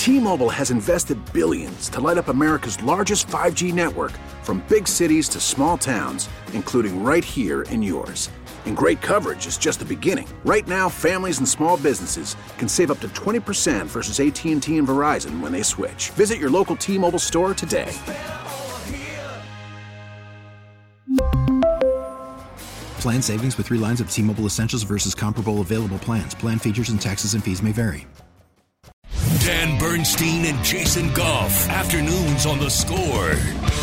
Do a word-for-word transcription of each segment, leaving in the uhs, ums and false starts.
T-Mobile has invested billions to light up America's largest five G network, from big cities to small towns, including right here in yours. And great coverage is just the beginning. Right now, families and small businesses can save up to twenty percent versus A T and T and Verizon when they switch. Visit your local T-Mobile store today. Plan savings with three lines of T-Mobile Essentials versus comparable available plans. Plan features and taxes and fees may vary. Dan Bernstein and Jason Goff. Afternoons on The Score.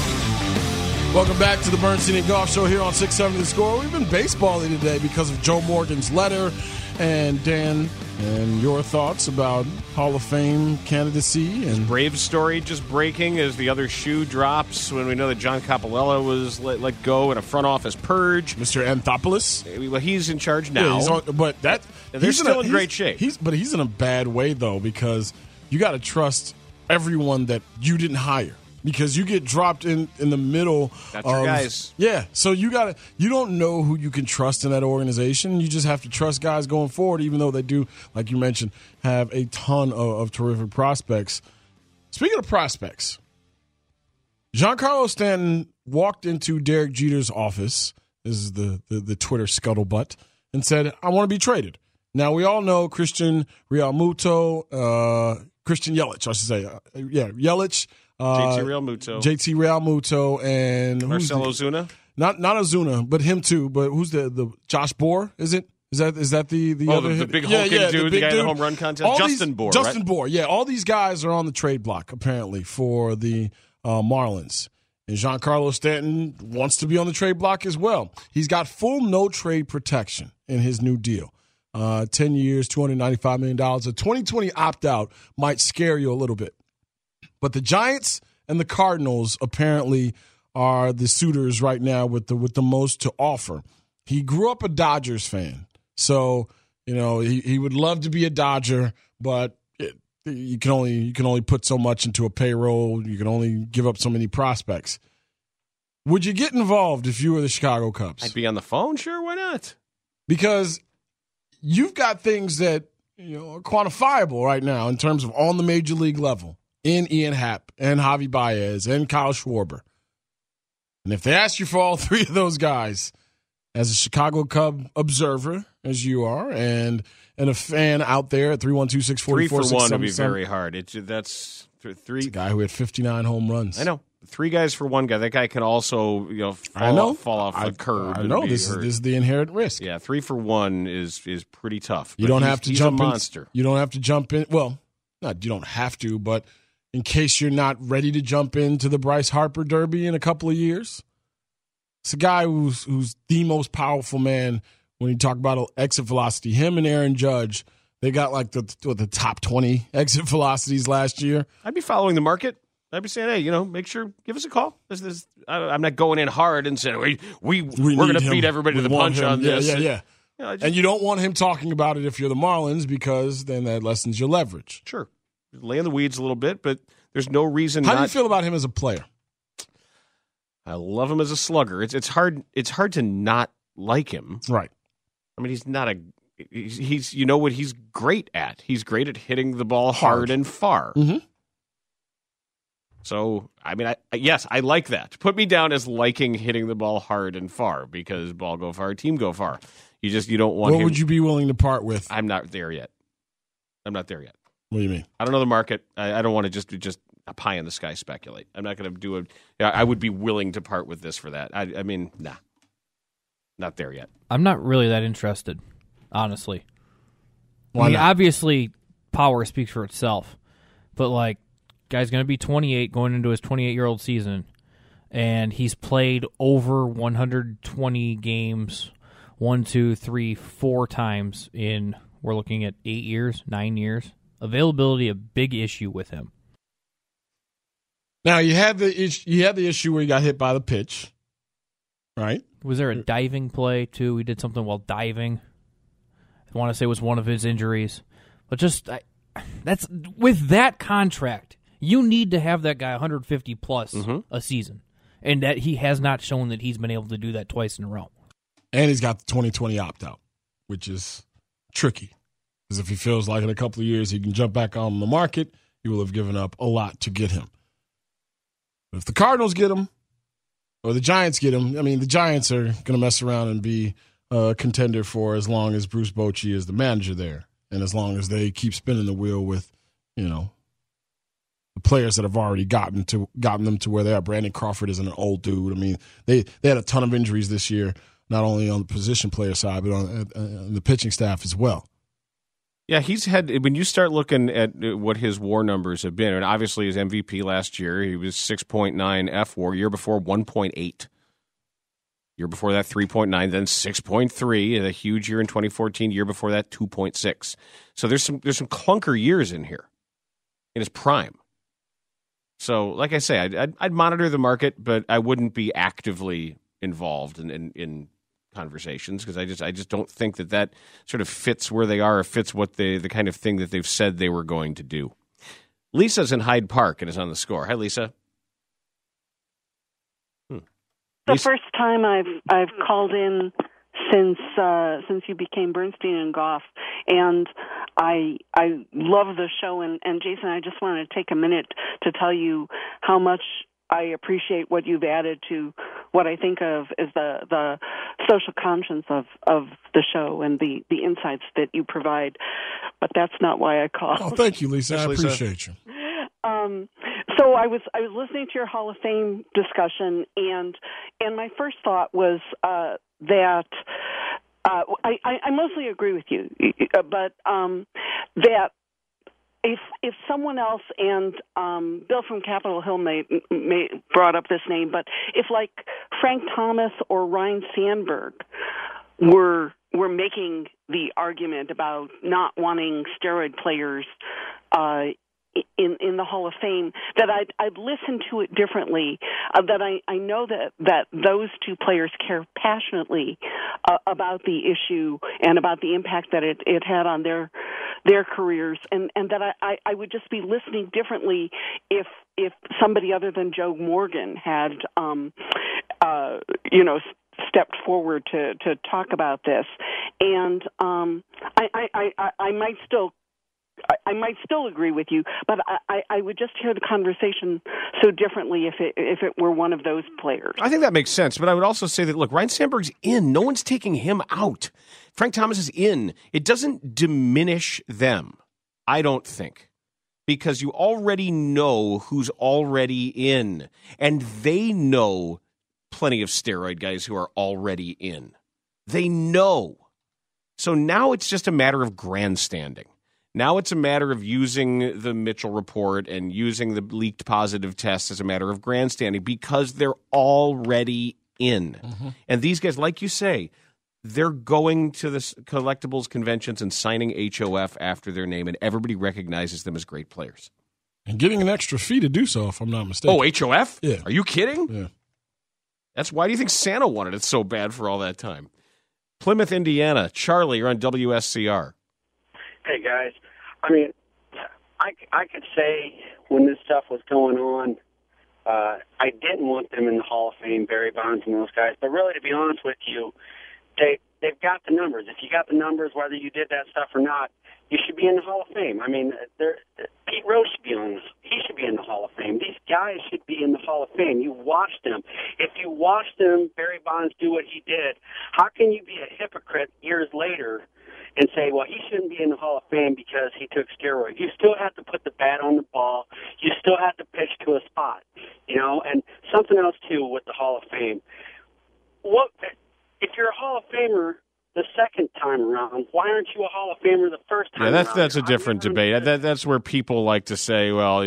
Welcome back to the Bernstein and Goff Show here on six seventy The Score. We've been baseballing today because of Joe Morgan's letter. And Dan, and your thoughts about Hall of Fame candidacy. And Braves story just breaking as the other shoe drops when we know that John Coppolella was let, let go in a front office purge. Mister Anthopoulos. Well, he's in charge now. Yeah, he's on, but that they're he's still in, a, in great shape. He's, but he's in a bad way, though, because you got to trust everyone that you didn't hire. Because you get dropped in, in the middle. That's of, your guys. Yeah, so you got to you don't know who you can trust in that organization. You just have to trust guys going forward, even though they do, like you mentioned, have a ton of, of terrific prospects. Speaking of prospects, Giancarlo Stanton walked into Derek Jeter's office. This is the the, the Twitter scuttlebutt, and said, "I want to be traded." Now we all know Christian Realmuto, uh, Christian Yelich, I should say, uh, yeah, Yelich. Uh, J T Realmuto. J T Realmuto and Marcell Ozuna? Not not Ozuna, but him too. But who's the, the Josh Bohr? Is it? Is that is that the the oh, other the, the big yeah, hulking yeah, dude, the, the guy dude. in the home run contest? All Justin these, Bohr, Justin right? Bohr, yeah. All these guys are on the trade block apparently for the uh, Marlins. And Giancarlo Stanton wants to be on the trade block as well. He's got full no trade protection in his new deal. Uh, ten years, two hundred ninety-five million dollars. A twenty twenty opt out might scare you a little bit, but the Giants and the Cardinals apparently are the suitors right now with the with the most to offer. He grew up a Dodgers fan, so you know he, he would love to be a Dodger, but it, you can only you can only put so much into a payroll. You can only give up so many prospects. Would you get involved if you were the Chicago Cubs? I'd be on the phone, sure. Why not? Because you've got things that you know are quantifiable right now in terms of on the major league level. In Ian Happ and Javi Baez and Kyle Schwarber. And if they ask you for all three of those guys, as a Chicago Cub observer, as you are, and and a fan out there at three one two, six four four, Three for one would be very hard. It's, that's th- three. It's a guy who had fifty-nine home runs. I know. Three guys for one guy. That guy can also, you know, fall, I know. Off, fall off I, a curb. I know. This is, this is the inherent risk. Yeah, three for one is is pretty tough. You don't he's, have to he's jump a in. monster. You don't have to jump in. Well, not you don't have to, but in case you're not ready to jump into the Bryce Harper Derby in a couple of years. It's a guy who's who's the most powerful man when you talk about exit velocity. Him and Aaron Judge, they got like the what, the top twenty exit velocities last year. I'd be following the market. I'd be saying, hey, you know, make sure, give us a call. This, this, I, I'm not going in hard and saying, we, we, we we're going to him. beat everybody we to the punch him. on yeah, this. Yeah, yeah, You know, just, and you don't want him talking about it if you're the Marlins because then that lessens your leverage. Sure. Lay in the weeds a little bit, but there's no reason How not. do you feel about him as a player? I love him as a slugger. It's it's hard it's hard to not like him. Right. I mean, he's not a he's, he's you know what he's great at. He's great at hitting the ball hard, hard and far. Mm-hmm. So, I mean, I, yes, I like that. Put me down as liking hitting the ball hard and far because ball go far, team go far. You just you don't want What him, would you be willing to part with? I'm not there yet. I'm not there yet. What do you mean? I don't know the market. I, I don't want to just just a pie in the sky speculate. I'm not going to do a. I would be willing to part with this for that. I, I mean, nah, not there yet. I'm not really that interested, honestly. Why I mean, not? obviously, power speaks for itself, but like, guy's going to be twenty-eight going into his twenty-eight-year-old season, and he's played over one hundred twenty games, one, two, three, four times in. We're looking at eight years, nine years. Availability a big issue with him. Now you had the issue, you had the issue where he got hit by the pitch, right? Was there a diving play too? He did something while diving. I want to say it was one of his injuries, but just I, that's with that contract, you need to have that guy one hundred fifty plus mm-hmm. a season, and that he has not shown that he's been able to do that twice in a row. And he's got the twenty twenty opt out, which is tricky because if he feels like in a couple of years he can jump back on the market he will have given up a lot to get him. But if the Cardinals get him, or the Giants get him, I mean, the Giants are going to mess around and be a contender for as long as Bruce Bochy is the manager there, and as long as they keep spinning the wheel with, you know, the players that have already gotten to gotten them to where they are. Brandon Crawford isn't an old dude. I mean, they, they had a ton of injuries this year, not only on the position player side, but on, uh, on the pitching staff as well. Yeah, he's had, when you start looking at what his WAR numbers have been, and obviously his M V P last year, he was six point nine F WAR, year before one point eight. Year before that, three point nine, then six point three, a huge year in twenty fourteen, year before that, two point six. So there's some there's some clunker years in here, in his prime. So, like I say, I'd, I'd, I'd monitor the market, but I wouldn't be actively involved in, in, in conversations because I just I just don't think that that sort of fits where they are or fits what they the kind of thing that they've said they were going to do. Lisa's in Hyde Park and is on the score. Hi, Lisa. Hmm. The Lisa? First time I've I've called in since uh, since you became Bernstein and Goff, and I I love the show. And, and Jason, I just wanted to take a minute to tell you how much I appreciate what you've added to what I think of as the, the social conscience of, of the show and the, the insights that you provide. But that's not why I called. Oh, thank you, Lisa. Thanks, I Lisa. appreciate you. Um, so I was I was listening to your Hall of Fame discussion, and and my first thought was uh, that uh, I, I, I mostly agree with you, but um, that. If if someone else, and um, Bill from Capitol Hill may, may brought up this name, but if like Frank Thomas or Ryne Sandberg were were making the argument about not wanting steroid players uh, in in the Hall of Fame, that I'd I'd listen to it differently. Uh, that I, I know that, that those two players care passionately uh, about the issue and about the impact that it, it had on their their careers, and, and that I, I, I would just be listening differently if if somebody other than Joe Morgan had, um, uh, you know, stepped forward to, to talk about this. And um, I, I, I, I might still I might still agree with you, but I, I would just hear the conversation so differently if it if it were one of those players. I think that makes sense, but I would also say that, look, Ryne Sandberg's in. No one's taking him out. Frank Thomas is in. It doesn't diminish them, I don't think, because you already know who's already in, and they know plenty of steroid guys who are already in. They know. So now it's just a matter of grandstanding. Now it's a matter of using the Mitchell report and using the leaked positive tests as a matter of grandstanding because they're already in. Mm-hmm. And these guys, like you say, they're going to the collectibles conventions and signing H O F after their name, and everybody recognizes them as great players. And getting an extra fee to do so, if I'm not mistaken. Oh, H O F? Yeah. Are you kidding? Yeah. That's why do you think Santa wanted it so bad for all that time? Plymouth, Indiana. Charlie, you're on W S C R. Hey, guys. I mean, I, I could say when this stuff was going on, uh, I didn't want them in the Hall of Fame, Barry Bonds and those guys. But really, to be honest with you, they, they've got the numbers. If you got the numbers, whether you did that stuff or not, you should be in the Hall of Fame. I mean, Pete Rose should be on this. He should be in the Hall of Fame. These guys should be in the Hall of Fame. You watched them. If you watched them, Barry Bonds, do what he did, how can you be a hypocrite years later and say, well, he shouldn't be in the Hall of Fame because he took steroids? You still have to put the bat on the ball. You still have to pitch to a spot, you know? And something else, too, with the Hall of Fame. What if you're a Hall of Famer the second time around, why aren't you a Hall of Famer the first time yeah, that's, around? that's a different debate. That, that's where people like to say, well,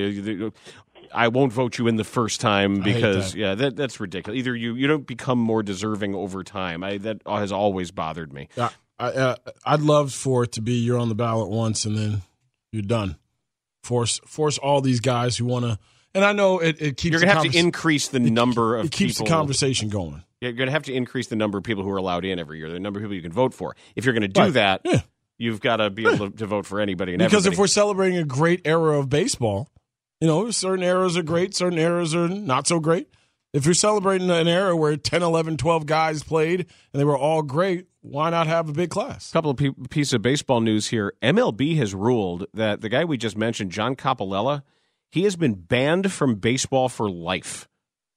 I won't vote you in the first time because, that. yeah, that, that's ridiculous. Either you, you don't become more deserving over time. I, that has always bothered me. Yeah. I, uh, I'd love for it to be you're on the ballot once and then you're done. Force force all these guys who want to, and I know it, it keeps. You're going to have conversa- to increase the it, number of. It keeps people, the conversation going. You're going to have to increase the number of people who are allowed in every year. The number of people you can vote for. If you're going to do right. that, yeah. you've got to be able to, to vote for anybody and because everybody. If we're celebrating a great era of baseball, you know, certain eras are great, certain eras are not so great. If you're celebrating an era where ten, eleven, twelve guys played and they were all great, why not have a big class? A couple of pe- pieces of baseball news here. M L B has ruled that the guy we just mentioned, John Coppolella, he has been banned from baseball for life.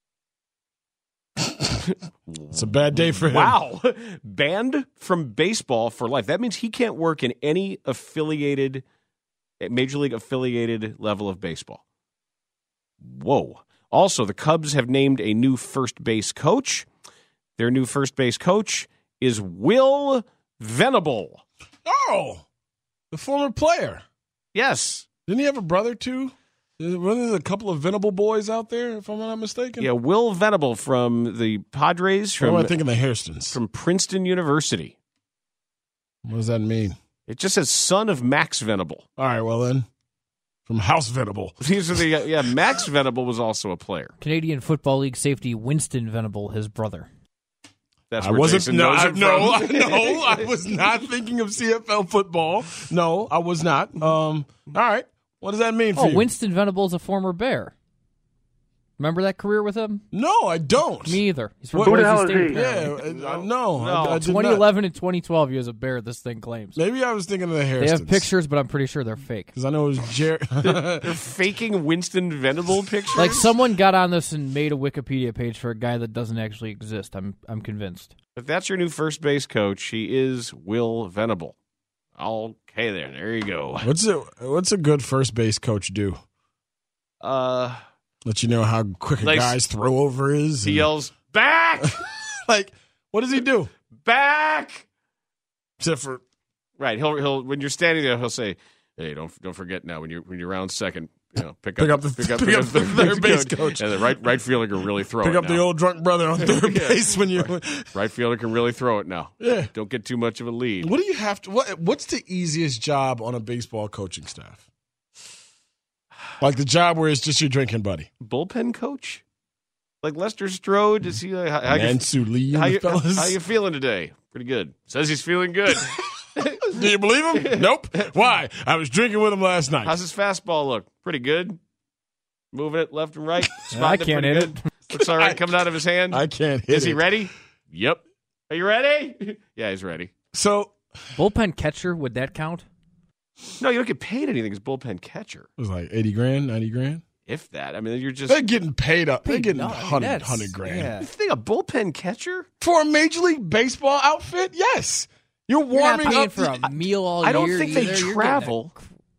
It's a bad day for him. Wow. Banned from baseball for life. That means he can't work in any affiliated, major league affiliated level of baseball. Whoa. Also, the Cubs have named a new first base coach. Their new first base coach is Will Venable. Oh, the former player. Yes. Didn't he have a brother, too? Wasn't there a couple of Venable boys out there, if I'm not mistaken? Yeah, Will Venable from the Padres. From, what am I thinking? The Hairstons. From Princeton University. What does that mean? It just says son of Max Venable. All right, well then. From House Venable. These are the yeah. Max Venable was also a player. Canadian Football League safety Winston Venable, his brother. That's I where wasn't. Jason No, knows I, it no, from. no. I was not thinking of C F L football. No, I was not. Um. All right. What does that mean for oh, you? Winston Venable is a former Bear. Remember that career with him? No, I don't. Me either. He's from Who Boise the hell State. is he? Yeah, uh, no, No. I, I did twenty eleven not. and twenty twelve, he was a Bear, this thing claims. Maybe I was thinking of the Hairstons. They have pictures, but I'm pretty sure they're fake. Because I know it was Jerry. They're faking Winston Venable pictures. Like someone got on this and made a Wikipedia page for a guy that doesn't actually exist. I'm I'm convinced. If that's your new first base coach, he is Will Venable. Okay, there, there you go. What's a What's a good first base coach do? Uh, Let you know how quick a Like, guy's throw over is. he and- yells back, like, what does he do? back. Except for Right, he'll he'll when you're standing there, he'll say, "Hey, don't don't forget now when you when you're round second, you know, pick, Pick up, up the- pick up, pick up the third base coach. and the right right fielder can really throw pick it up now. the old drunk brother on third Yeah. base when you. Right fielder can really throw it now. Yeah. Don't get too much of a lead. What do you have to? What What's the easiest job on a baseball coaching staff? Like the job where it's just your drinking buddy. Bullpen coach, like Lester Strode. Is he? Like, how, how, you, Mansu Lee and how, the you, fellas. how you feeling today? Pretty good. Says he's feeling good. Do you believe him? Nope. Why? I was drinking with him last night. How's his fastball look? Pretty good. Moving it left and right. Yeah, I Spotting can't pretty hit good. Looks all right coming out of his hand. I can't hit Is he it. ready? Yep. Are you ready? Yeah, he's ready. So Bullpen catcher, would that count? No, you don't get paid anything as bullpen catcher. it was like eighty grand, ninety grand. If that. I mean, you're just. They're getting paid up. They're Paid getting no- hundred, that's- hundred grand yeah. You think a bullpen catcher? for a major league baseball outfit. Yes, you're You're not warming paying up for a meal all I don't year think they either. You're getting travel.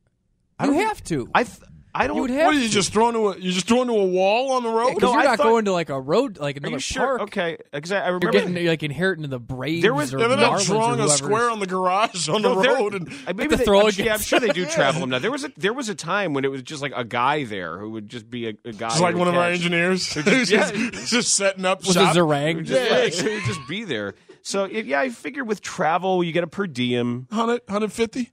a- You have to. I th- I don't. You would have What are you to. just throwing to a? You just throwing to a wall on the road? Because No, you're I not thought- going to like a road, like Are another you sure? park. Okay. Because I, I You're remember. getting like inheriting the Braves There was- or Yeah, they're not Marlins drawing or a whoever's- square on the garage on No, the there- road. And I- maybe to they, throw I'm, against- yeah, I'm sure they do travel them now. There was a there was a time when it was just like a guy there who would just be a, a guy. it's like who one would of our catch. engineers. just- He's just, yeah. he's just setting up with shop. a Zarang. Just, yeah, he would just be there. So it, yeah, I figured with travel you get a per diem. one hundred, one fifty?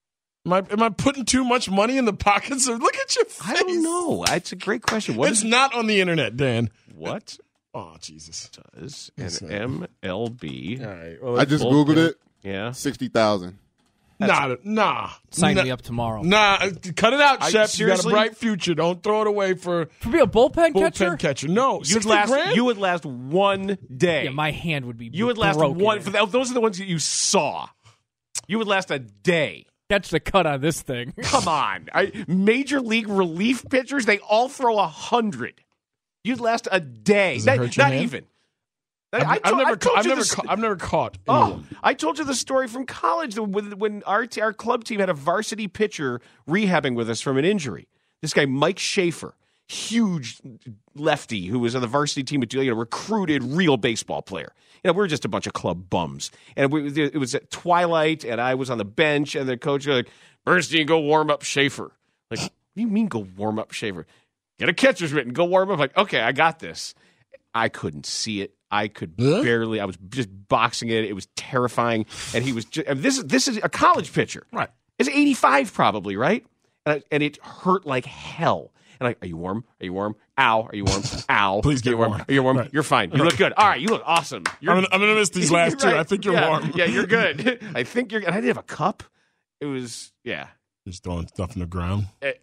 Am I, am I putting too much money in the pockets of? Look at your face. I don't know. It's a great question. What It's is not on the internet, Dan. what Oh, Jesus. does Yes, an sir. M L B? All right. Well, I just bullpen. Googled it. Yeah. sixty thousand. nah, nah. Sign nah, me up tomorrow. Nah, cut it out, I- Shep. You got a seriously? bright future. Don't throw it away for To be a bullpen, bullpen catcher? catcher. No, You'd sixty last. grand? You would last one day. Yeah, my hand would be you would last broken. one. For that, those are the ones that you saw. You would last a day. Catch the cut on this thing. Come on. I, major league relief pitchers, they all throw a hundred. You'd last a day. Does it Not, hurt your not hand? even. I've, I I've told- never, I told I've you never, this- ca- I've never caught. Oh, anyone. I told you the story from college when, when our, t- our club team had a varsity pitcher rehabbing with us from an injury. This guy, Mike Schaefer, huge lefty who was on the varsity team, you know, recruited real baseball player. You know, we were just a bunch of club bums. And we, it was at twilight, and I was on the bench, and the coach was like, Bernstein, go warm up Schaefer. Like, what do you mean go warm up Schaefer? Get a catcher's mitt and go warm up. Like, okay, I got this. I couldn't see it. I could Huh? barely. I was just boxing it. It was terrifying. And he was. Just, and this is this is a college pitcher. Right. It's eighty-five probably, right? And, I, and it hurt like hell. And I'm like, are you warm? Are you warm? Ow. Are you warm? Ow. Please Are get you warm. warm. Are you warm? Right. You're fine. You look good. All right. You look awesome. You're, I'm gonna, I'm gonna miss these last two. Right. I think you're yeah. warm. Yeah, you're good. I think you're. And I didn't have a cup. It was yeah. Just throwing stuff in the ground.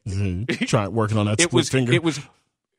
It, Trying working on that it split was finger. it was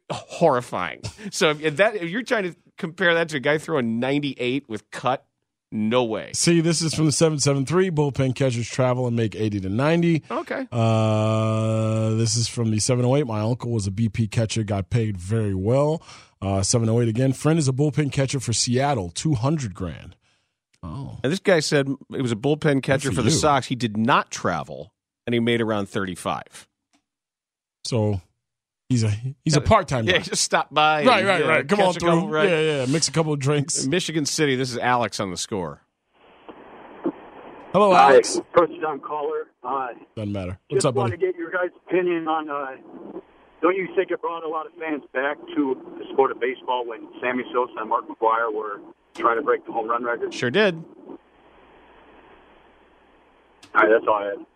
horrifying. So if that if you're trying to compare that to a guy throwing ninety-eight with cut, No way. See, this is from the seven seven three. Bullpen catchers travel and make eighty to ninety. Okay. Uh, this is from the seven oh eight. My uncle was a B P catcher, got paid very well. Uh, seven oh eight again. Friend is a bullpen catcher for Seattle, two hundred grand. Oh. And this guy said it was a bullpen catcher for for the you. Sox. He did not travel, and he made around thirty-five. So he's a he's a part-time guy. Yeah, he just stopped by. Right, and, right, yeah, right. Come catch on a through. couple, right? Yeah, yeah. Mix a couple of drinks. Michigan City, this is Alex on the score. Hello, Hi, Alex. first time caller. Uh, Doesn't matter. What's just up, want buddy? to get your guys' opinion on. Uh, don't you think it brought a lot of fans back to the sport of baseball when Sammy Sosa and Mark McGwire were trying to break the home run record? Sure did. All right, that's all I had.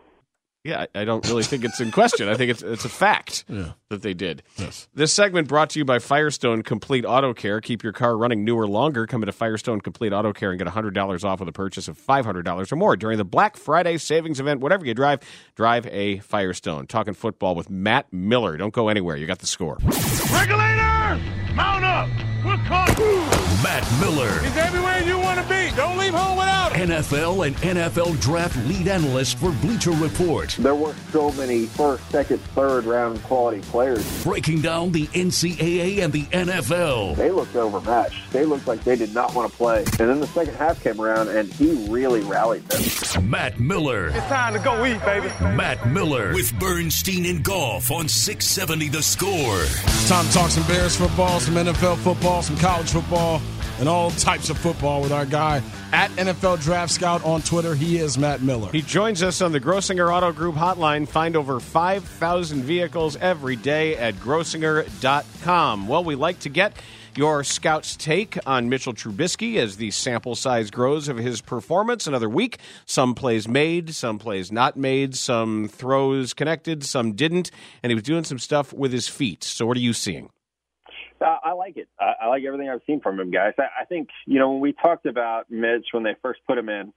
Yeah, I I don't really think it's in question. I think it's it's a fact Yeah. that they did. Yes. This segment brought to you by Firestone Complete Auto Care. Keep your car running newer longer. Come into Firestone Complete Auto Care and get one hundred dollars off with a purchase of five hundred dollars or more during the Black Friday savings event. Whatever you drive, drive a Firestone. Talking football with Matt Miller. Don't go anywhere. You got the score. Regulator, mount up. We're coming. Matt Miller, He's everywhere you want to be. Don't leave home without him. N F L and N F L Draft lead analyst for Bleacher Report. There were so many first, second, third round quality players. Breaking down the N C double A and the N F L. They looked overmatched. They looked like they did not want to play. And then the second half came around, and he really rallied them. Matt Miller. It's time to go eat, baby. Matt Miller. With Bernstein and Golf on six seventy The Score. It's time to talk some Bears football, some N F L football, some college football, and all types of football with our guy at N F L Draft Scout on Twitter. He is Matt Miller. He joins us on the Grossinger Auto Group hotline. Find over five thousand vehicles every day at grossinger dot com. Well, we like to get your Scout's take on Mitchell Trubisky as the sample size grows of his performance another week. Some plays made, some plays not made, some throws connected, some didn't, and he was doing some stuff with his feet. So what are you seeing? Uh, I like it. I, I like everything I've seen from him, guys. I, I think, you know, when we talked about Mitch when they first put him in,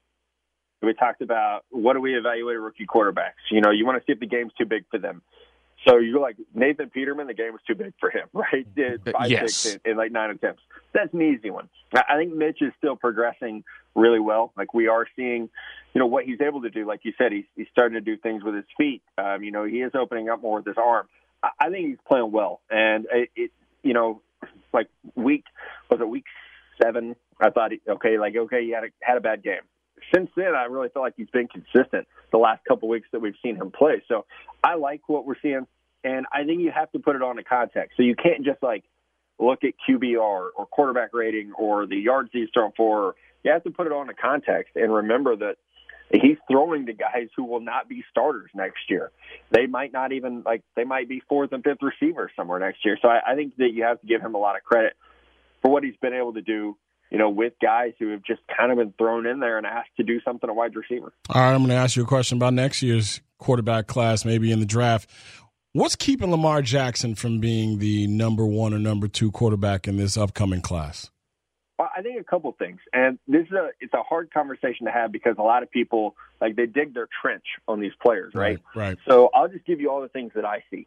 we talked about what do we evaluate rookie quarterbacks? You know, you want to see if the game's too big for them. So you're like, Nathan Peterman, the game was too big for him, right? Did five, Yes. six in, in like nine attempts. That's an easy one. I I think Mitch is still progressing really well. Like we are seeing, you know, what he's able to do. Like you said, he's, he's starting to do things with his feet. Um, you know, he is opening up more with his arm. I, I think he's playing well. And it, it you know, like week, was it week seven? I thought, he, okay, like, okay, he had a, had a bad game. Since then, I really feel like he's been consistent the last couple of weeks that we've seen him play. So I like what we're seeing, and I think you have to put it on a context. So you can't just, like, look at Q B R or quarterback rating or the yards he's thrown for. You have to put it on a context and remember that he's throwing to guys who will not be starters next year. They might not even, like, they might be fourth and fifth receivers somewhere next year. So I, I think that you have to give him a lot of credit for what he's been able to do, you know, with guys who have just kind of been thrown in there and asked to do something at wide receiver. All right, I'm going to ask you a question about next year's quarterback class, maybe in the draft. What's keeping Lamar Jackson from being the number one or number two quarterback in this upcoming class? Well, I think a couple things, and this is a it's a hard conversation to have because a lot of people, like, they dig their trench on these players, right? Right, right. So I'll just give you all the things that I see.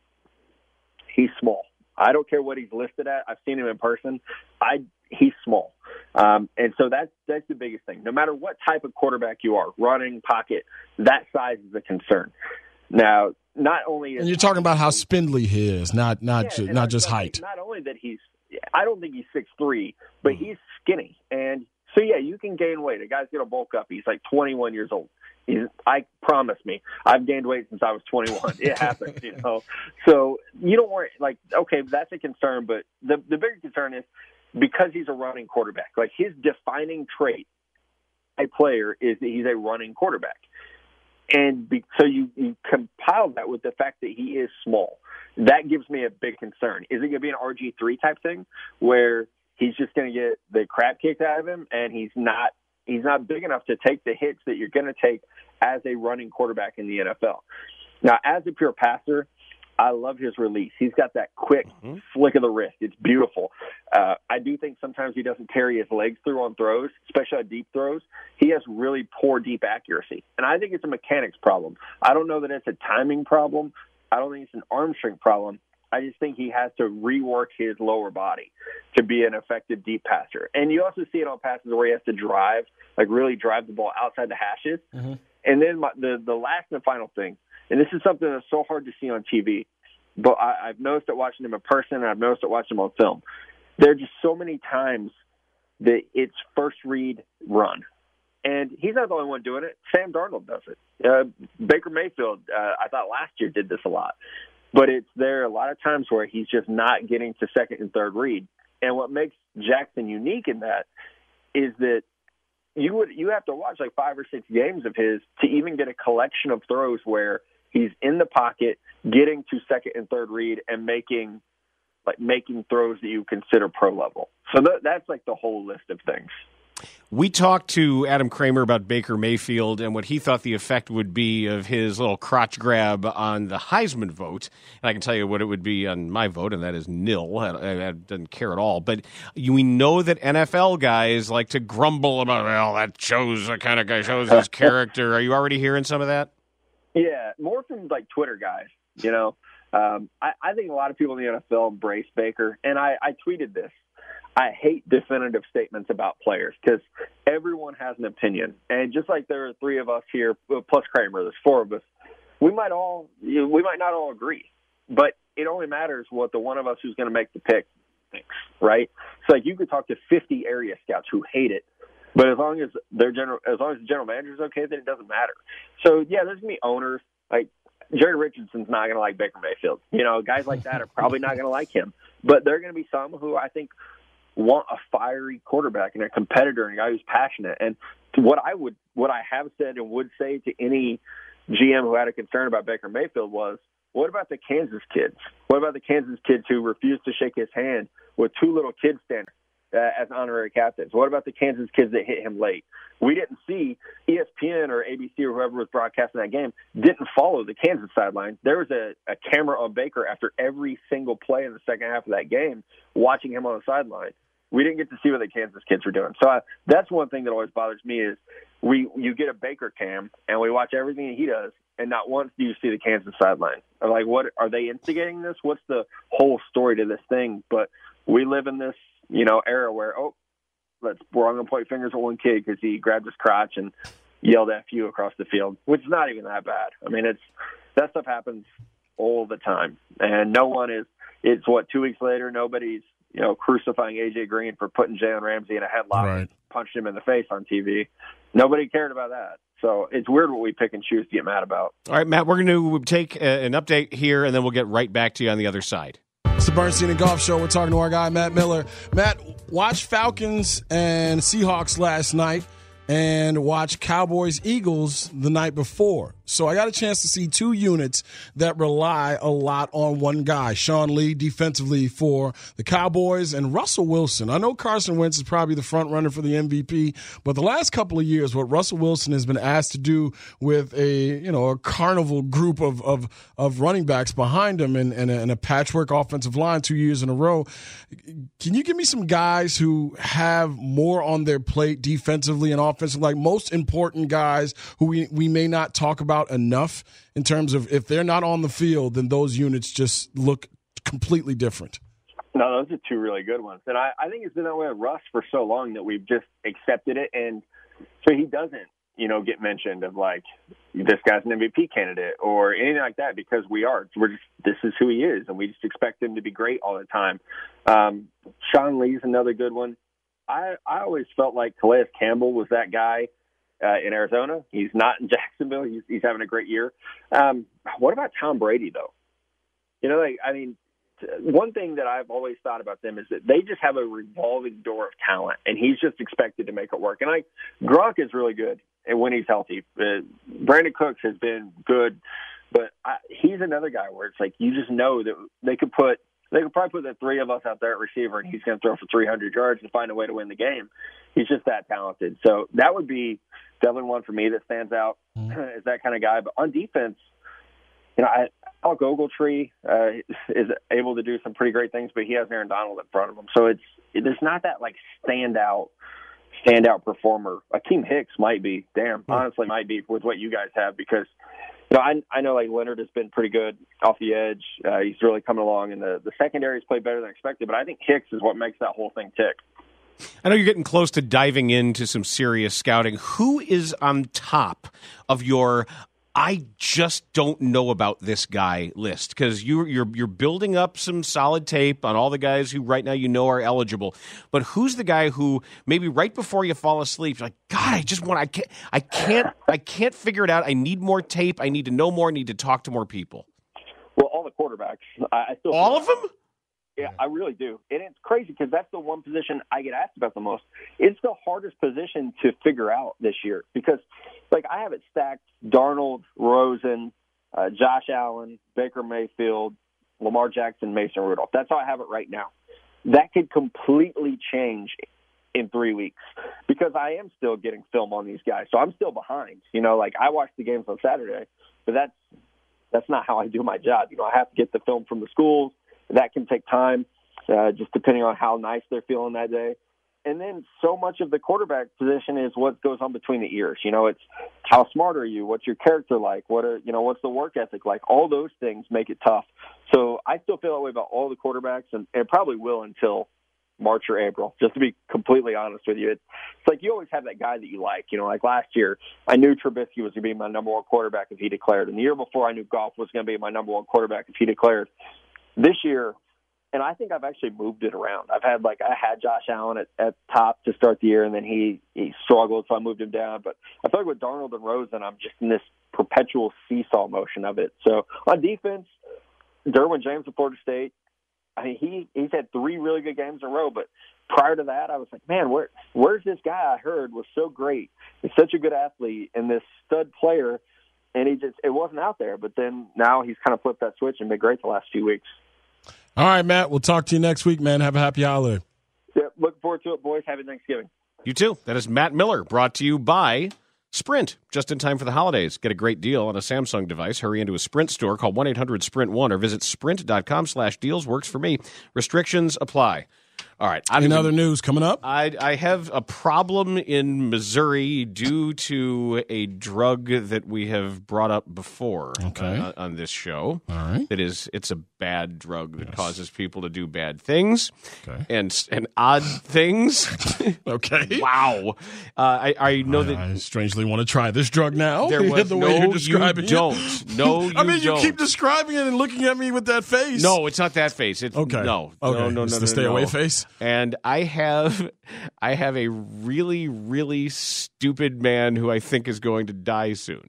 He's small. I don't care what he's listed at. I've seen him in person. I he's small. Um, and so that's, that's the biggest thing. No matter what type of quarterback you are, running, pocket, that size is a concern. Now, not only is And you're talking about how spindly he is, not not yeah, ju- and not I- just I height. think Not only that he's – I don't think he's six three, but he's skinny. And so, yeah, you can gain weight. A guy's going to bulk up. He's like twenty-one years old. He's, I promise me, I've gained weight since I was twenty-one. It happens, you know. So you don't worry. Like, okay, that's a concern. But the, the bigger concern is because he's a running quarterback. Like, his defining trait, a player, is that he's a running quarterback. And be, so you, you compile that with the fact that he is small. That gives me a big concern. Is it going to be an R G three type thing where he's just going to get the crap kicked out of him and he's not he's not big enough to take the hits that you're going to take as a running quarterback in the N F L? Now, as a pure passer, I love his release. He's got that quick mm-hmm. flick of the wrist. It's beautiful. Uh, I do think sometimes he doesn't carry his legs through on throws, especially on deep throws. He has really poor deep accuracy. And I think it's a mechanics problem. I don't know that it's a timing problem. I don't think it's an arm strength problem. I just think he has to rework his lower body to be an effective deep passer. And you also see it on passes where he has to drive, like really drive the ball outside the hashes. Mm-hmm. And then my, the the last and final thing, and this is something that's so hard to see on T V, but I, I've noticed it watching him in person, and I've noticed it watching him on film. There are just so many times that it's first read run. And he's not the only one doing it. Sam Darnold does it. Uh, Baker Mayfield, uh, I thought last year did this a lot. But it's there a lot of times where he's just not getting to second and third read. And what makes Jackson unique in that is that you would you have to watch like five or six games of his to even get a collection of throws where he's in the pocket, getting to second and third read, and making like making throws that you consider pro level. So th- that's like the whole list of things. We talked to Adam Kramer about Baker Mayfield and what he thought the effect would be of his little crotch grab on the Heisman vote. And I can tell you what it would be on my vote, and that is nil. I, I didn't care at all. But we know that N F L guys like to grumble about, well, that shows the kind of guy, shows his character. Are you already hearing some of that? Yeah, more from like Twitter guys, you know. Um, I, I think a lot of people in the N F L embrace Baker, and I, I tweeted this. I hate definitive statements about players because everyone has an opinion. And just like there are three of us here, plus Kramer, there's four of us, we might all, you know, we might not all agree. But it only matters what the one of us who's going to make the pick thinks, right? So like you could talk to fifty area scouts who hate it, but as long as their general, as long as the general manager is okay, then it doesn't matter. So yeah, there's gonna be owners like Jerry Richardson's not going to like Baker Mayfield. You know, guys like that are probably not going to like him. But there are going to be some who I think want a fiery quarterback and a competitor and a guy who's passionate. And what I would, what I have said and would say to any G M who had a concern about Baker Mayfield was, what about the Kansas kids? What about the Kansas kids who refused to shake his hand with two little kids standing uh, as honorary captains? What about the Kansas kids that hit him late? We didn't see E S P N or A B C or whoever was broadcasting that game didn't follow the Kansas sideline. There was a, a camera on Baker after every single play in the second half of that game, watching him on the sideline. We didn't get to see what the Kansas kids were doing. So I, that's one thing that always bothers me is we you get a Baker cam and we watch everything that he does, and not once do you see the Kansas sideline. I'm like, what are they instigating this? What's the whole story to this thing? But we live in this, you know, era where oh, let's we're going to point fingers at one kid because he grabbed his crotch and yelled F you across the field, which is not even that bad. I mean, it's that stuff happens all the time, and no one is. It's what two weeks later, nobody's. You know, crucifying A J Green for putting Jalen Ramsey in a headlock right. and punched him in the face on T V. Nobody cared about that. So it's weird what we pick and choose to get mad about. All right, Matt, we're going to take a, an update here, and then we'll get right back to you on the other side. It's the Bernstein and Golf Show. We're talking to our guy, Matt Miller. Matt, watch Falcons and Seahawks last night and watch Cowboys-Eagles the night before. So I got a chance to see two units that rely a lot on one guy, Sean Lee, defensively for the Cowboys, and Russell Wilson. I know Carson Wentz is probably the front runner for the M V P, but the last couple of years, what Russell Wilson has been asked to do with a you know a carnival group of of, of running backs behind him and, and, a, and a patchwork offensive line two years in a row. Can you give me some guys who have more on their plate defensively and offensively, like most important guys who we, we may not talk about enough in terms of if they're not on the field, then those units just look completely different? No, those are two really good ones. And I, I think it's been that way with Russ for so long that we've just accepted it. And so he doesn't, you know, get mentioned of like, this guy's an M V P candidate or anything like that because we are. We're just, this is who he is, and we just expect him to be great all the time. Um, Sean Lee's another good one. I, I always felt like Calais Campbell was that guy Uh, in Arizona. He's not in Jacksonville. He's, he's having a great year. Um, what about Tom Brady, though? You know, like, I mean, one thing that I've always thought about them is that they just have a revolving door of talent, and he's just expected to make it work. And like Gronk is really good when he's healthy. Uh, Brandon Cooks has been good, but I, he's another guy where it's like you just know that they could put They could probably put the three of us out there at receiver, and he's going to throw for three hundred yards and find a way to win the game. He's just that talented. So that would be definitely one for me that stands out mm-hmm. as that kind of guy. But on defense, you know, I, Alec Ogletree uh, is able to do some pretty great things, but he has Aaron Donald in front of him. So it's there's not that like standout standout performer. Akeem Hicks might be, damn, mm-hmm. honestly might be with what you guys have because. know, I, I know like Leonard has been pretty good off the edge. Uh, he's really coming along, and the, the secondary's played better than expected. But I think Hicks is what makes that whole thing tick. I know you're getting close to diving into some serious scouting. Who is on top of your I just don't know about this guy list? Because you're, you're, you're building up some solid tape on all the guys who right now you know are eligible. But who's the guy who maybe right before you fall asleep, you're like, God, I just want, I can't, I can't, I can't figure it out. I need more tape. I need to know more. I need to talk to more people. Well, all the quarterbacks. I, I still all of them? Yeah, I really do. And it's crazy because that's the one position I get asked about the most. It's the hardest position to figure out this year because, like, I have it stacked Darnold, Rosen, uh, Josh Allen, Baker Mayfield, Lamar Jackson, Mason Rudolph. That's how I have it right now. That could completely change in three weeks because I am still getting film on these guys. So I'm still behind. You know, like, I watch the games on Saturday, but that's that's not how I do my job. You know, I have to get the film from the schools. That can take time, uh, just depending on how nice they're feeling that day. And then so much of the quarterback position is what goes on between the ears. You know, it's how smart are you? What's your character like? What are, you know, what's the work ethic like? All those things make it tough. So I still feel that way about all the quarterbacks, and, and probably will until March or April, just to be completely honest with you. It's, it's like you always have that guy that you like. You know, like last year, I knew Trubisky was going to be my number one quarterback if he declared. And the year before, I knew Goff was going to be my number one quarterback if he declared. This year, and I think I've actually moved it around. I've had, like, I had Josh Allen at, at top to start the year, and then he, he struggled, so I moved him down. But I feel like with Darnold and Rosen, I'm just in this perpetual seesaw motion of it. So on defense, Derwin James of Florida State, I mean, he, he's had three really good games in a row, but prior to that, I was like, man, where where's this guy I heard was so great? He's such a good athlete and this stud player, and he just it wasn't out there. But then now he's kind of flipped that switch and been great the last few weeks. All right, Matt, we'll talk to you next week, man. Have a happy holiday. Yeah, looking forward to it, boys. Happy Thanksgiving. You too. That is Matt Miller, brought to you by Sprint. Just in time for the holidays. Get a great deal on a Samsung device. Hurry into a Sprint store. Call one eight hundred sprint one or visit sprint.com slash deals. Works for me. Restrictions apply. All right. In other news coming up? I, I have a problem in Missouri due to a drug that we have brought up before okay. uh, on this show. All right. It is, it's a bad drug that yes. causes people to do bad things okay. and and odd things. Okay. Wow. Uh, I, I know I, that. I strangely want to try this drug now. There was, the no, way you're describing you don't. It. No, you I mean, don't. you keep describing it and looking at me with that face. No, it's not that face. It's, okay. No. Okay. No, no, it's no, the no, stay no. away face. And I have, I have a really, really stupid man who I think is going to die soon.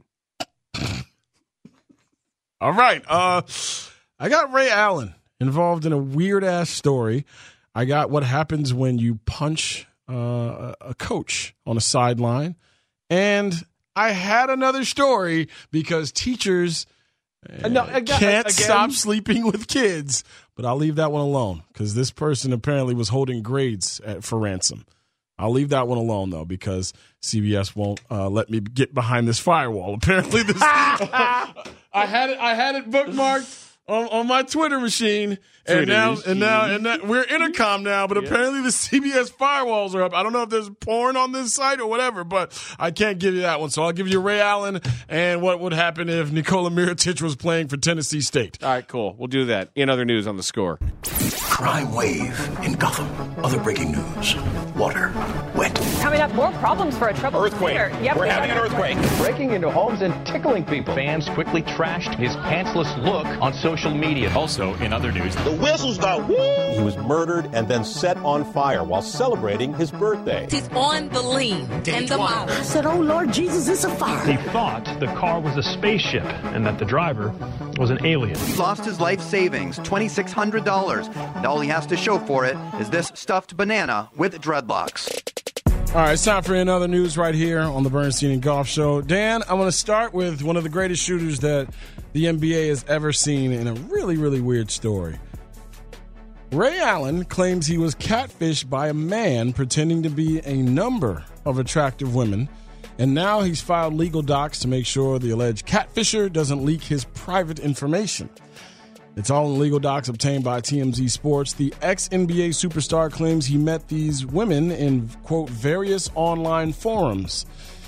All right. Uh, I got Ray Allen involved in a weird-ass story. I got what happens when you punch uh, a coach on a sideline. And I had another story because teachers uh, no, again, can't again. stop sleeping with kids. But I'll leave that one alone because this person apparently was holding grades at, for ransom. I'll leave that one alone, though, because C B S won't uh, let me get behind this firewall. Apparently, this I had it. I had it bookmarked on, on my Twitter machine, and Twitter now machine. and now and now, we're intercom now. But yeah. apparently, the C B S firewalls are up. I don't know if there's porn on this site or whatever, but I can't give you that one. So I'll give you Ray Allen and what would happen if Nikola Mirotic was playing for Tennessee State. All right, cool. We'll do that. In other news on the Score. Crime wave in Gotham. Other breaking news. Water. Wet. Coming up, more problems for a troubled earthquake. Yep, We're having an earthquake. Breaking into homes and tickling people. Fans quickly trashed his pantsless look on social media. Also, in other news, the whistles go woo! He was murdered and then set on fire while celebrating his birthday. He's on the lean and the model. I said, oh, Lord Jesus, it's a fire. He thought the car was a spaceship and that the driver was an alien. He lost his life savings, two thousand six hundred dollars. And all he has to show for it is this stuffed banana with dreadlocks. All right, it's time for another news right here on the Bernstein and Golf Show. Dan, I'm going to start with one of the greatest shooters that the N B A has ever seen in a really, really weird story. Ray Allen claims he was catfished by a man pretending to be a number of attractive women, and now he's filed legal docs to make sure the alleged catfisher doesn't leak his private information. It's all in legal docs obtained by T M Z Sports. The ex-N B A superstar claims he met these women in, quote, various online forums.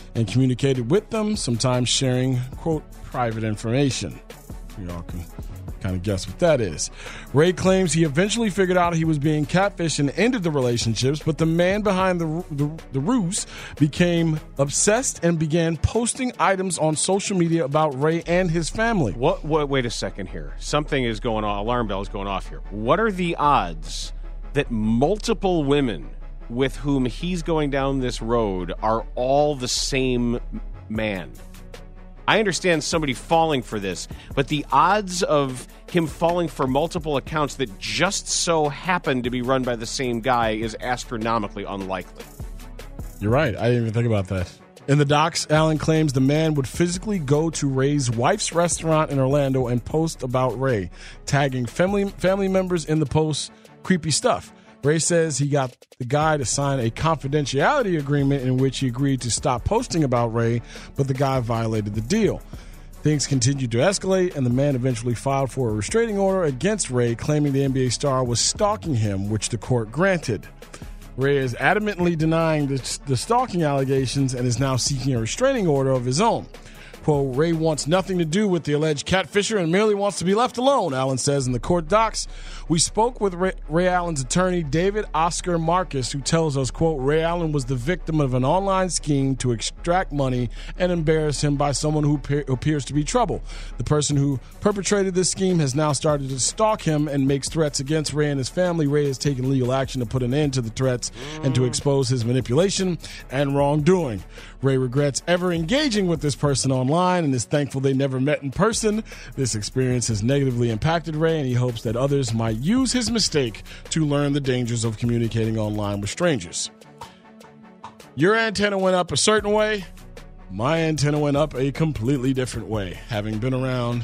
and communicated with them, sometimes sharing, quote, private information. We all can kind of guess what that is. Ray claims he eventually figured out he was being catfished and ended the relationships, but the man behind the, the, the ruse became obsessed and began posting items on social media about Ray and his family. What, what? Wait a second here. Something is going on. Alarm bell is going off here. What are the odds that multiple women with whom he's going down this road are all the same man? I understand somebody falling for this, but the odds of him falling for multiple accounts that just so happen to be run by the same guy is astronomically unlikely. You're right. I didn't even think about that. In the docs, Allen claims the man would physically go to Ray's wife's restaurant in Orlando and post about Ray, tagging family family members in the post. Creepy stuff. Ray says he got the guy to sign a confidentiality agreement in which he agreed to stop posting about Ray, but the guy violated the deal. Things continued to escalate, and the man eventually filed for a restraining order against Ray, claiming the N B A star was stalking him, which the court granted. Ray is adamantly denying the, the stalking allegations and is now seeking a restraining order of his own. Quote, Ray wants nothing to do with the alleged catfisher and merely wants to be left alone, Allen says in the court docs. We spoke with Ray, Ray Allen's attorney, David Oscar Marcus, who tells us, quote, Ray Allen was the victim of an online scheme to extract money and embarrass him by someone who pe- appears to be trouble. The person who perpetrated this scheme has now started to stalk him and makes threats against Ray and his family. Ray has taken legal action to put an end to the threats and to expose his manipulation and wrongdoing. Ray regrets ever engaging with this person online and is thankful they never met in person. This experience has negatively impacted Ray, and he hopes that others might use his mistake to learn the dangers of communicating online with strangers. Your antenna went up a certain way. My antenna went up a completely different way. Having been around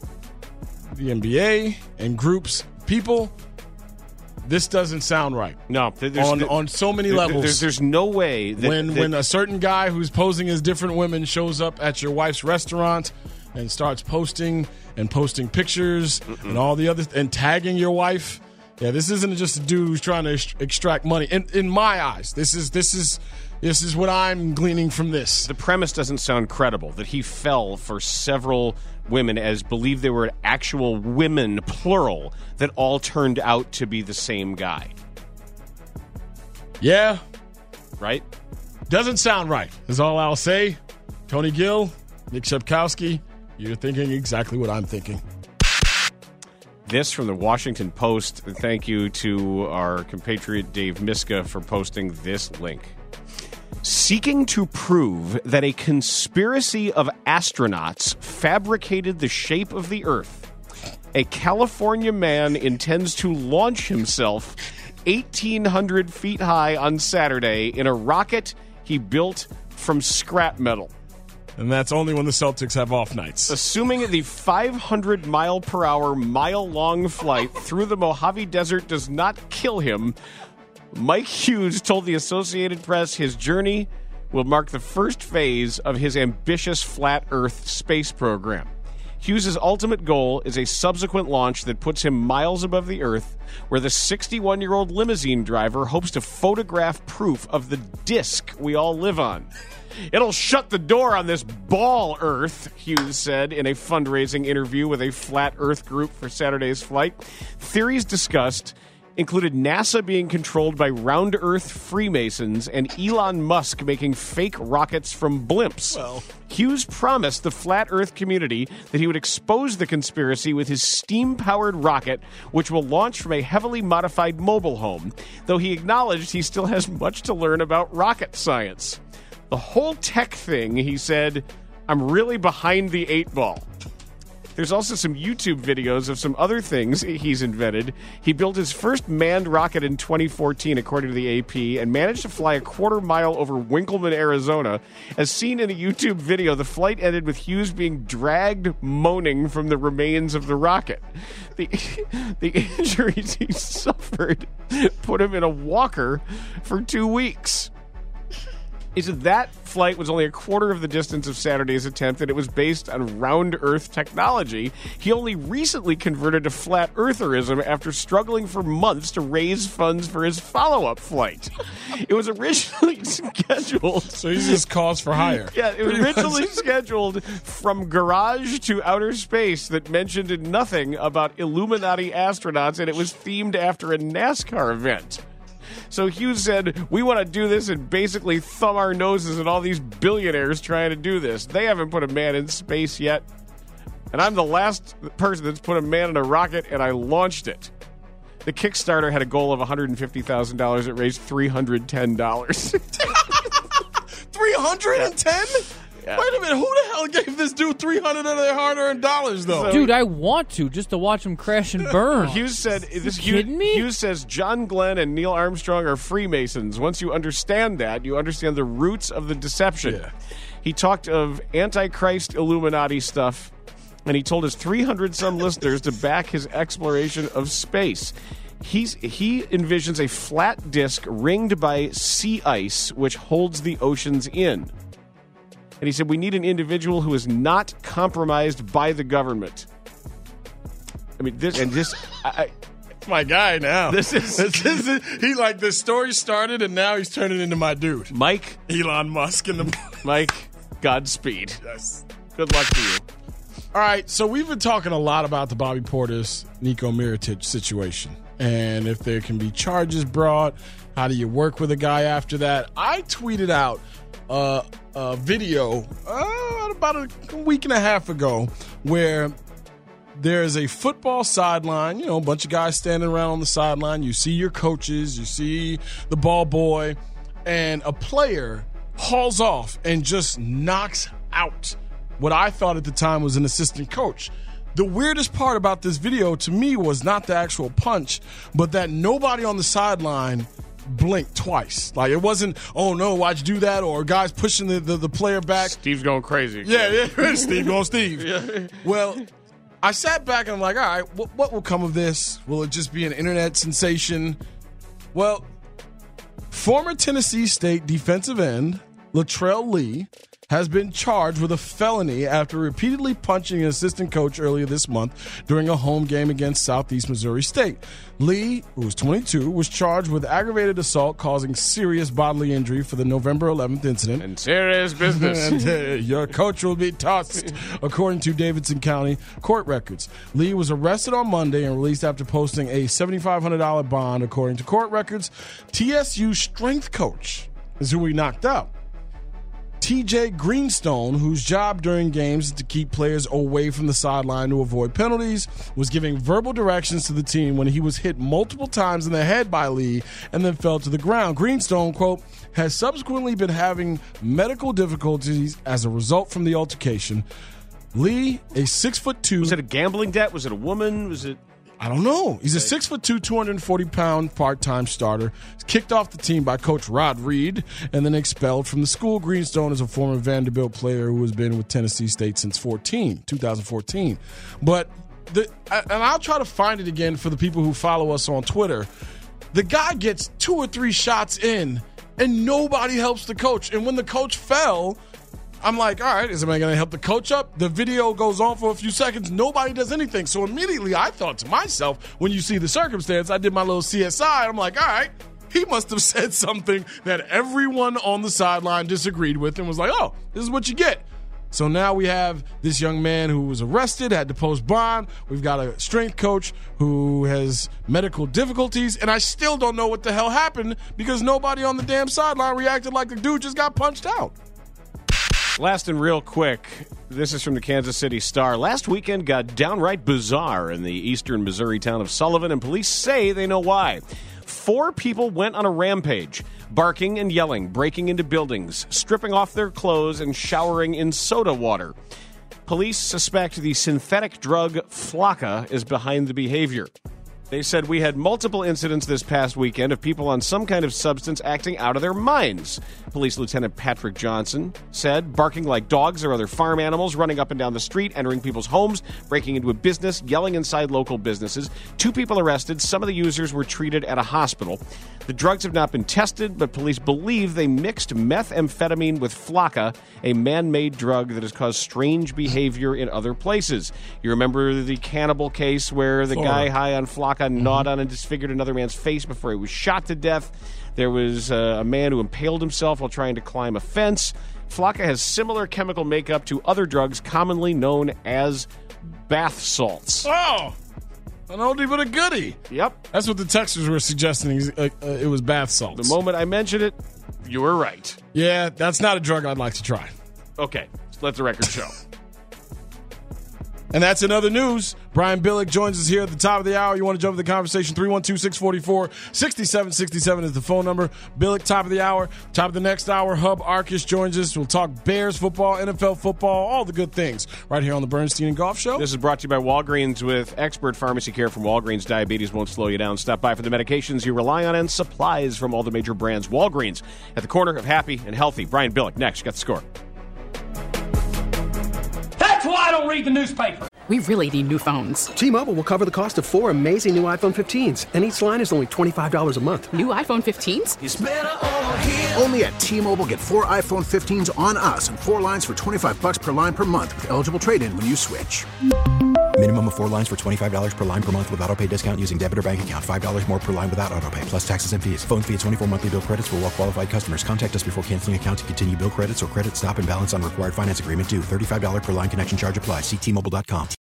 the N B A and groups, people, this doesn't sound right. No, there's, on there, on so many there, levels. There's, there's no way that, when that, when a certain guy who's posing as different women shows up at your wife's restaurant and starts posting and posting pictures mm-mm. and all the other and tagging your wife. Yeah, this isn't just a dude who's trying to ex- extract money. In in my eyes, this is this is this is what I'm gleaning from this. The premise doesn't sound credible that he fell for several women as believed they were actual women, plural, that all turned out to be the same guy. Yeah. Right? Doesn't sound right, is all I'll say. Tony Gill, Nick Shepkowski, you're thinking exactly what I'm thinking. This from the Washington Post. Thank you to our compatriot Dave Miska for posting this link. Seeking to prove that a conspiracy of astronauts fabricated the shape of the Earth, a California man intends to launch himself eighteen hundred feet high on Saturday in a rocket he built from scrap metal. And that's only when the Celtics have off nights. Assuming the five hundred mile per hour, mile long flight through the Mojave Desert does not kill him, Mike Hughes told the Associated Press his journey will mark the first phase of his ambitious flat Earth space program. Hughes' ultimate goal is a subsequent launch that puts him miles above the Earth, where the sixty-one-year-old limousine driver hopes to photograph proof of the disk we all live on. It'll shut the door on this ball Earth, Hughes said in a fundraising interview with a Flat Earth group for Saturday's flight. Theories discussed included NASA being controlled by round Earth Freemasons and Elon Musk making fake rockets from blimps. Well. Hughes promised the Flat Earth community that he would expose the conspiracy with his steam-powered rocket, which will launch from a heavily modified mobile home, though he acknowledged he still has much to learn about rocket science. The whole tech thing, he said, I'm really behind the eight ball. There's also some YouTube videos of some other things he's invented. He built his first manned rocket in twenty fourteen, according to the A P, and managed to fly a quarter mile over Winkleman, Arizona. As seen in a YouTube video, the flight ended with Hughes being dragged moaning from the remains of the rocket. The, the injuries he suffered put him in a walker for two weeks. He said that flight was only a quarter of the distance of Saturday's attempt, and it was based on round Earth technology. He only recently converted to flat eartherism after struggling for months to raise funds for his follow-up flight. It was originally scheduled. So he's just cause for hire. Yeah, it was originally scheduled from garage to outer space that mentioned nothing about Illuminati astronauts, and it was themed after a NASCAR event. So Hughes said, we want to do this and basically thumb our noses at all these billionaires trying to do this. They haven't put a man in space yet. And I'm the last person that's put a man in a rocket, and I launched it. The Kickstarter had a goal of one hundred fifty thousand dollars. It raised three hundred ten dollars. three hundred ten? Yeah. Wait a minute, who the hell gave this dude three hundred of their hard-earned dollars, though? So, dude, I want to, just to watch him crash and burn. Hughes said, this, you kidding me? Hughes says John Glenn and Neil Armstrong are Freemasons. Once you understand that, you understand the roots of the deception. Yeah. He talked of Antichrist Illuminati stuff, and he told his three hundred some listeners to back his exploration of space. He's, he envisions a flat disk ringed by sea ice, which holds the oceans in. And he said, we need an individual who is not compromised by the government. I mean, this, and this, I, my guy now. This is, this is he like, the story started, and now he's turning into my dude. Mike. Elon Musk. And the Mike, Godspeed. Yes. Good luck to you. All right, so we've been talking a lot about the Bobby Portis, Nico Mirotic situation. And if there can be charges brought, how do you work with a guy after that? I tweeted out uh, a video uh, about a week and a half ago where there's a football sideline, you know, a bunch of guys standing around on the sideline. You see your coaches, you see the ball boy, and a player hauls off and just knocks out what I thought at the time was an assistant coach. The weirdest part about this video to me was not the actual punch, but that nobody on the sideline blinked twice. Like, it wasn't, oh no, why'd you do that? Or guys pushing the, the, the player back. Steve's going crazy. Yeah, yeah. Steve going Steve. Yeah. Well, I sat back and I'm like, all right, what, what will come of this? Will it just be an internet sensation? Well, former Tennessee State defensive end Latrell Lee has been charged with a felony after repeatedly punching an assistant coach earlier this month during a home game against Southeast Missouri State. Lee, who was twenty-two, was charged with aggravated assault causing serious bodily injury for the November eleventh incident. And serious business. and, uh, your coach will be tossed, according to Davidson County court records. Lee was arrested on Monday and released after posting a seven thousand five hundred dollars bond, according to court records. T S U strength coach is who he knocked out. T J Greenstone, whose job during games is to keep players away from the sideline to avoid penalties, was giving verbal directions to the team when he was hit multiple times in the head by Lee and then fell to the ground. Greenstone, quote, has subsequently been having medical difficulties as a result from the altercation. Lee, a six foot two. Was it a gambling debt? Was it a woman? Was it? I don't know. He's a six foot two, two hundred forty pound part-time starter. He's kicked off the team by Coach Rod Reed and then expelled from the school. Greenstone is a former Vanderbilt player who has been with Tennessee State since fourteen, twenty fourteen. But, the, and I'll try to find it again for the people who follow us on Twitter. The guy gets two or three shots in, and nobody helps the coach. And when the coach fell, I'm like, all right, is anybody going to help the coach up? The video goes on for a few seconds. Nobody does anything. So immediately I thought to myself, when you see the circumstance, I did my little C S I. I'm like, all right, he must have said something that everyone on the sideline disagreed with and was like, oh, this is what you get. So now we have this young man who was arrested, had to post bond. We've got a strength coach who has medical difficulties, and I still don't know what the hell happened because nobody on the damn sideline reacted like the dude just got punched out. Last and real quick, this is from the Kansas City Star. Last weekend got downright bizarre in the eastern Missouri town of Sullivan, and police say they know why. Four people went on a rampage, barking and yelling, breaking into buildings, stripping off their clothes, and showering in soda water. Police suspect the synthetic drug Flocka is behind the behavior. They said we had multiple incidents this past weekend of people on some kind of substance acting out of their minds. Police Lieutenant Patrick Johnson said, barking like dogs or other farm animals, running up and down the street, entering people's homes, breaking into a business, yelling inside local businesses. Two people arrested. Some of the users were treated at a hospital. The drugs have not been tested, but police believe they mixed methamphetamine with Flakka, a man-made drug that has caused strange behavior in other places. You remember the cannibal case where the Florida. guy high on Flakka mm-hmm. gnawed on and disfigured another man's face before he was shot to death. There was uh, a man who impaled himself while trying to climb a fence. Flakka has similar chemical makeup to other drugs commonly known as bath salts. Oh! An oldie but a goodie. Yep. That's what the texters were suggesting. Uh, uh, it was bath salts. The moment I mentioned it, you were right. Yeah, that's not a drug I'd like to try. Okay, let the record show. And that's in other news. Brian Billick joins us here at the top of the hour. You want to jump into the conversation? three one two, six four four, six seven six seven is the phone number. Billick, top of the hour. Top of the next hour, Hub Arkush joins us. We'll talk Bears football, N F L football, all the good things right here on the Bernstein and Golf Show. This is brought to you by Walgreens. With expert pharmacy care from Walgreens, diabetes won't slow you down. Stop by for the medications you rely on and supplies from all the major brands. Walgreens, at the corner of happy and healthy. Brian Billick, next. You got the score. That's why I don't read the newspaper. We really need new phones. T-Mobile will cover the cost of four amazing new iPhone fifteens, and each line is only twenty-five dollars a month. New iPhone fifteens? It's better over here. Only at T-Mobile, get four iPhone fifteens on us and four lines for twenty-five bucks per line per month with eligible trade-in when you switch. Minimum of four lines for twenty-five dollars per line per month with auto pay discount using debit or bank account. five dollars more per line without auto pay, plus taxes and fees. Phone fee at twenty-four monthly bill credits for well-qualified customers. Contact us before canceling account to continue bill credits or credit stop and balance on required finance agreement due. thirty-five dollars per line connection charge applies. See T Mobile dot com.